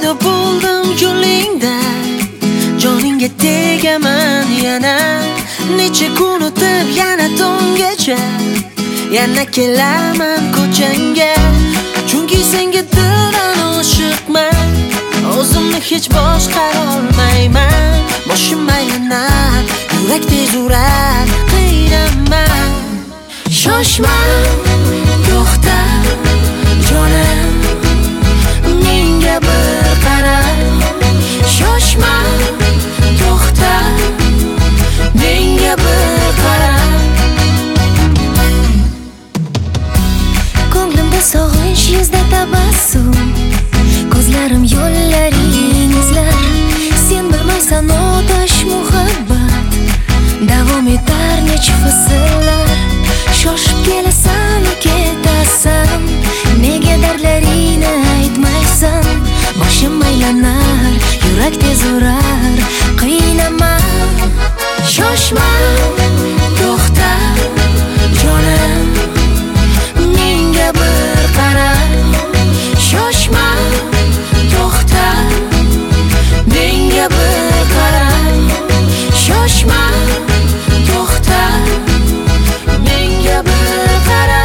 topildim yo'lingda, joningga tegaman yana. Necha kun o'tib yana tonggacha, yana kelaman ko'changga. Chunki senga dildan oshiqman, o'zimni hech boshqara olmayman. Boshim aylanar, yurak tez urar, qiynaman. Shoshma, to'xta, jonim, menga bir qara. Shoshma, to'xta, menga bir qara. Ko'nglimda sog'inch, yuzda tabassum, ko'zlarim yo'llaring izlar. Sen bilmaysan otash muhabbat, davom etar necha fasllar. Shoshib kelasan, ketasan, nega dardlaringni aytmaysan? Boshim aylanar, yurak tez urar, qiynaman. Shoshma, to'xta, jonim, menga bir qara. Shoshma, to'xta, menga bir qara. Shoshma, to'xta, menga bir qara.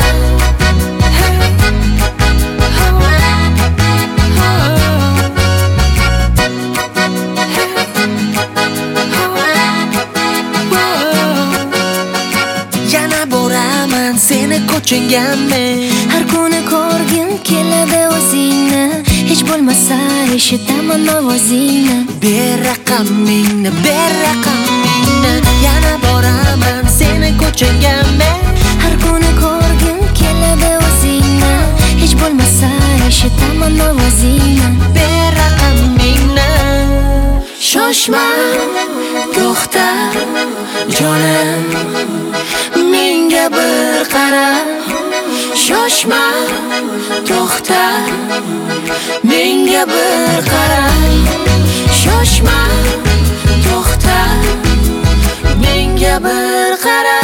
Yana boraman seni ko'chingga men. Har kuni ko'rgim keladi o'zingni, hech bo'lmasa eshitaman ovozingni. Ber raqamingni, ber raqamingni. Yana boraman seni ko'chingga men. Har kuni ko'rgim keladi o'zingni, hech bo'lmasa eshitaman ovozingni. Ber raqamingni. Shoshma, To'xta, jonim, menga bir qara. Shoshma, to'xta, menga bir qara. Shoshma, to'xta, menga bir qara.